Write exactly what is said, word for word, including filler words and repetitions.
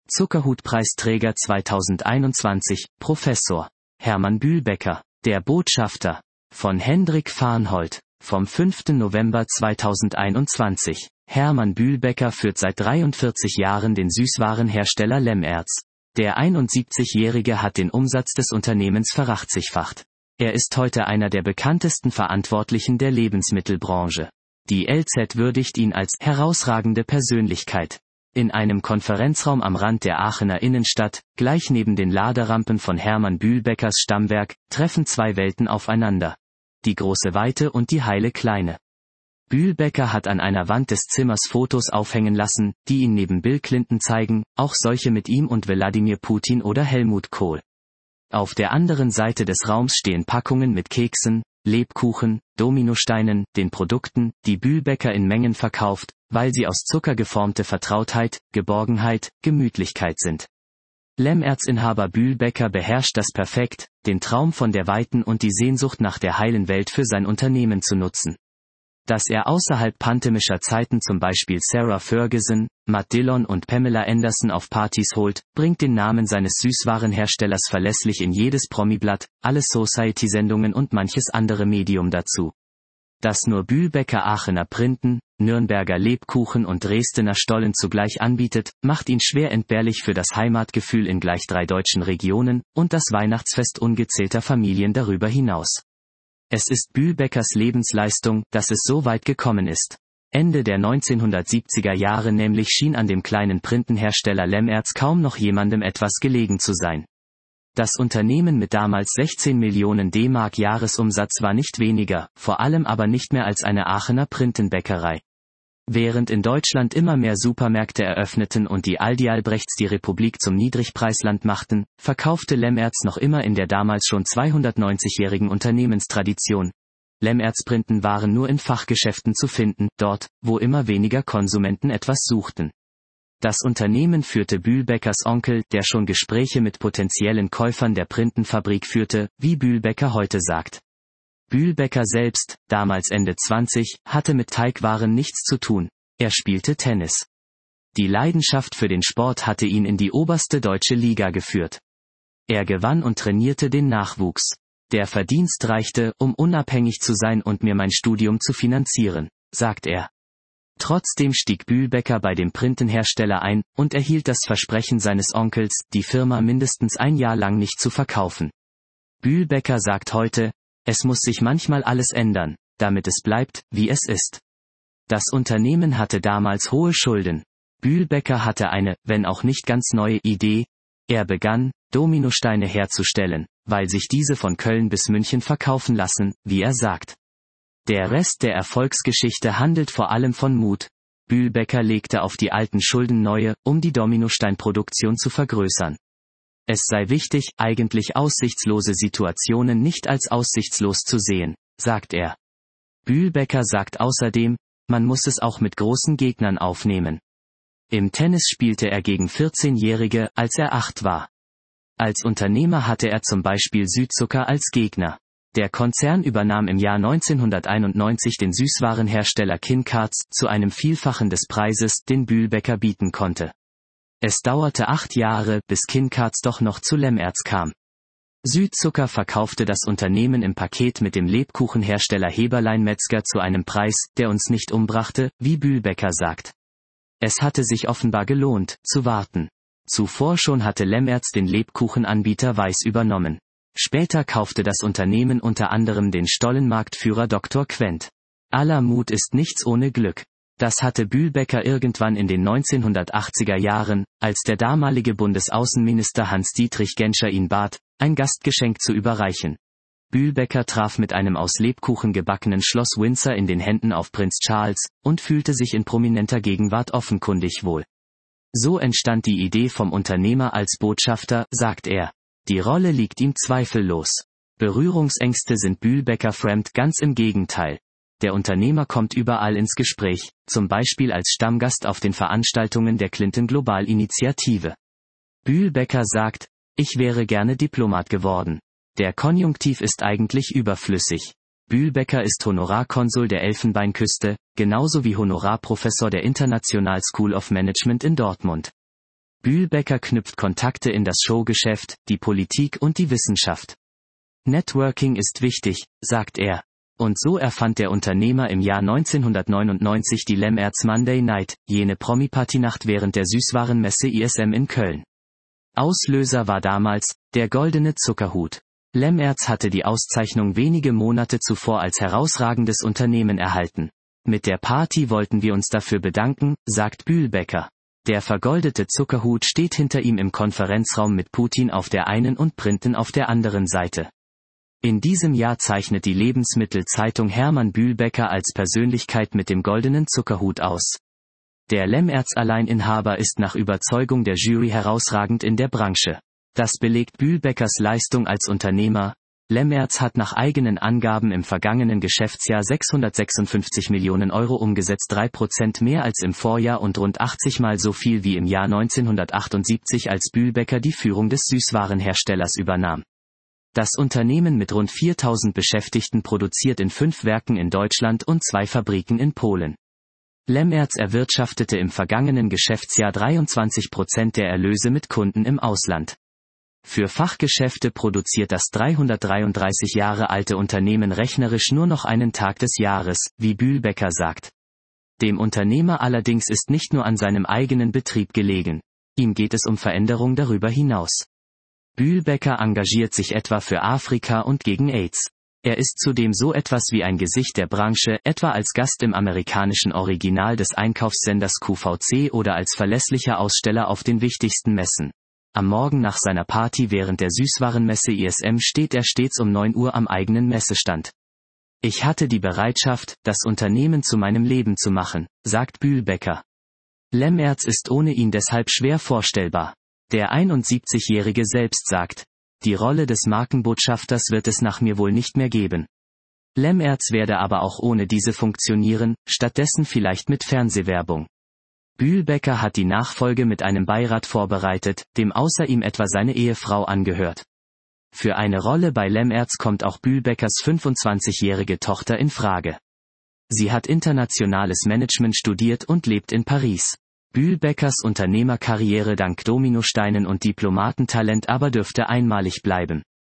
Zuckerhutpreisträger zweitausendeinundzwanzig, Professor Hermann Bühlbecker, der Botschafter, von Hendrik Farnhold, vom fünften November zweitausendeinundzwanzig. Hermann Bühlbecker führt seit dreiundvierzig Jahren den Süßwarenhersteller Lemmerz. Der einundsiebzigjährige hat den Umsatz des Unternehmens verachtzigfacht. Er ist heute einer der bekanntesten Verantwortlichen der Lebensmittelbranche. Die L Z würdigt ihn als herausragende Persönlichkeit. In einem Konferenzraum am Rand der Aachener Innenstadt, gleich neben den Laderampen von Hermann Bühlbeckers Stammwerk, treffen zwei Welten aufeinander. Die große Weite und die heile Kleine. Bühlbecker hat an einer Wand des Zimmers Fotos aufhängen lassen, die ihn neben Bill Clinton zeigen, auch solche mit ihm und Wladimir Putin oder Helmut Kohl. Auf der anderen Seite des Raums stehen Packungen mit Keksen, Lebkuchen, Dominosteinen, den Produkten, die Bühlbecker in Mengen verkauft, weil sie aus Zucker geformte Vertrautheit, Geborgenheit, Gemütlichkeit sind. Lemmerz-Inhaber Bühlbecker beherrscht das perfekt, den Traum von der weiten und die Sehnsucht nach der heilen Welt für sein Unternehmen zu nutzen. Dass er außerhalb pandemischer Zeiten zum Beispiel Sarah Ferguson, Matt Dillon und Pamela Anderson auf Partys holt, bringt den Namen seines Süßwarenherstellers verlässlich in jedes Promiblatt, alle Society-Sendungen und manches andere Medium dazu. Dass nur Bühlbecker Aachener Printen, Nürnberger Lebkuchen und Dresdner Stollen zugleich anbietet, macht ihn schwer entbehrlich für das Heimatgefühl in gleich drei deutschen Regionen und das Weihnachtsfest ungezählter Familien darüber hinaus. Es ist Bühlbeckers Lebensleistung, dass es so weit gekommen ist. Ende der neunzehnhundertsiebziger Jahre nämlich schien an dem kleinen Printenhersteller Lemmerz kaum noch jemandem etwas gelegen zu sein. Das Unternehmen mit damals sechzehn Millionen D-Mark Jahresumsatz war nicht weniger, vor allem aber nicht mehr als eine Aachener Printenbäckerei. Während in Deutschland immer mehr Supermärkte eröffneten und die Aldi Albrechts die Republik zum Niedrigpreisland machten, verkaufte Lemmerz noch immer in der damals schon zweihundertneunzigjährigen Unternehmenstradition. Lemmerz Printen waren nur in Fachgeschäften zu finden, dort, wo immer weniger Konsumenten etwas suchten. Das Unternehmen führte Bühlbeckers Onkel, der schon Gespräche mit potenziellen Käufern der Printenfabrik führte, wie Bühlbecker heute sagt. Bühlbecker selbst, damals Ende zwanzig, hatte mit Teigwaren nichts zu tun. Er spielte Tennis. Die Leidenschaft für den Sport hatte ihn in die oberste deutsche Liga geführt. Er gewann und trainierte den Nachwuchs. Der Verdienst reichte, um unabhängig zu sein und mir mein Studium zu finanzieren, sagt er. Trotzdem stieg Bühlbecker bei dem Printenhersteller ein und erhielt das Versprechen seines Onkels, die Firma mindestens ein Jahr lang nicht zu verkaufen. Bühlbecker sagt heute, es muss sich manchmal alles ändern, damit es bleibt, wie es ist. Das Unternehmen hatte damals hohe Schulden. Bühlbecker hatte eine, wenn auch nicht ganz neue Idee. Er begann, Dominosteine herzustellen, weil sich diese von Köln bis München verkaufen lassen, wie er sagt. Der Rest der Erfolgsgeschichte handelt vor allem von Mut. Bühlbecker legte auf die alten Schulden neue, um die Dominosteinproduktion zu vergrößern. Es sei wichtig, eigentlich aussichtslose Situationen nicht als aussichtslos zu sehen, sagt er. Bühlbecker sagt außerdem, man muss es auch mit großen Gegnern aufnehmen. Im Tennis spielte er gegen vierzehnjährige, als er acht war. Als Unternehmer hatte er zum Beispiel Südzucker als Gegner. Der Konzern übernahm im Jahr neunzehnhunderteinundneunzig den Süßwarenhersteller Kincards zu einem Vielfachen des Preises, den Bühlbecker bieten konnte. Es dauerte acht Jahre, bis Kincards doch noch zu Lemmerz kam. Südzucker verkaufte das Unternehmen im Paket mit dem Lebkuchenhersteller Heberlein Metzger zu einem Preis, der uns nicht umbrachte, wie Bühlbecker sagt. Es hatte sich offenbar gelohnt, zu warten. Zuvor schon hatte Lemmerz den Lebkuchenanbieter Weiß übernommen. Später kaufte das Unternehmen unter anderem den Stollenmarktführer Doktor Quent. Aller Mut ist nichts ohne Glück. Das hatte Bühlbecker irgendwann in den neunzehnhundertachtziger Jahren, als der damalige Bundesaußenminister Hans-Dietrich Genscher ihn bat, ein Gastgeschenk zu überreichen. Bühlbecker traf mit einem aus Lebkuchen gebackenen Schloss Windsor in den Händen auf Prinz Charles und fühlte sich in prominenter Gegenwart offenkundig wohl. So entstand die Idee vom Unternehmer als Botschafter, sagt er. Die Rolle liegt ihm zweifellos. Berührungsängste sind Bühlbecker fremd, ganz im Gegenteil. Der Unternehmer kommt überall ins Gespräch, zum Beispiel als Stammgast auf den Veranstaltungen der Clinton Global Initiative. Bühlbecker sagt, ich wäre gerne Diplomat geworden. Der Konjunktiv ist eigentlich überflüssig. Bühlbecker ist Honorarkonsul der Elfenbeinküste, genauso wie Honorarprofessor der International School of Management in Dortmund. Bühlbecker knüpft Kontakte in das Showgeschäft, die Politik und die Wissenschaft. Networking ist wichtig, sagt er. Und so erfand der Unternehmer im Jahr neunzehnhundertneunundneunzig die Lemmerz Monday Night, jene Promi-Partynacht während der Süßwarenmesse I S M in Köln. Auslöser war damals der goldene Zuckerhut. Lemmerz hatte die Auszeichnung wenige Monate zuvor als herausragendes Unternehmen erhalten. Mit der Party wollten wir uns dafür bedanken, sagt Bühlbecker. Der vergoldete Zuckerhut steht hinter ihm im Konferenzraum mit Putin auf der einen und Printen auf der anderen Seite. In diesem Jahr zeichnet die Lebensmittelzeitung Hermann Bühlbecker als Persönlichkeit mit dem goldenen Zuckerhut aus. Der Lemmerz-Alleininhaber ist nach Überzeugung der Jury herausragend in der Branche. Das belegt Bühlbeckers Leistung als Unternehmer. Lemmerz hat nach eigenen Angaben im vergangenen Geschäftsjahr sechshundertsechsundfünfzig Millionen Euro umgesetzt, drei Prozent mehr als im Vorjahr und rund achtzig Mal so viel wie im Jahr neunzehnhundertachtundsiebzig, als Bühlbecker die Führung des Süßwarenherstellers übernahm. Das Unternehmen mit rund viertausend Beschäftigten produziert in fünf Werken in Deutschland und zwei Fabriken in Polen. Lemmerz erwirtschaftete im vergangenen Geschäftsjahr dreiundzwanzig Prozent der Erlöse mit Kunden im Ausland. Für Fachgeschäfte produziert das dreihundertdreiunddreißig Jahre alte Unternehmen rechnerisch nur noch einen Tag des Jahres, wie Bühlbecker sagt. Dem Unternehmer allerdings ist nicht nur an seinem eigenen Betrieb gelegen. Ihm geht es um Veränderung darüber hinaus. Bühlbecker engagiert sich etwa für Afrika und gegen AIDS. Er ist zudem so etwas wie ein Gesicht der Branche, etwa als Gast im amerikanischen Original des Einkaufssenders Q V C oder als verlässlicher Aussteller auf den wichtigsten Messen. Am Morgen nach seiner Party während der Süßwarenmesse I S M steht er stets um neun Uhr am eigenen Messestand. Ich hatte die Bereitschaft, das Unternehmen zu meinem Leben zu machen, sagt Bühlbecker. Lemmerz ist ohne ihn deshalb schwer vorstellbar. Der einundsiebzigjährige selbst sagt, die Rolle des Markenbotschafters wird es nach mir wohl nicht mehr geben. Lemmerz werde aber auch ohne diese funktionieren, stattdessen vielleicht mit Fernsehwerbung. Bühlbecker hat die Nachfolge mit einem Beirat vorbereitet, dem außer ihm etwa seine Ehefrau angehört. Für eine Rolle bei Lemmerz kommt auch Bühlbeckers fünfundzwanzigjährige Tochter in Frage. Sie hat internationales Management studiert und lebt in Paris. Bühlbeckers Unternehmerkarriere dank Dominosteinen und Diplomatentalent aber dürfte einmalig bleiben.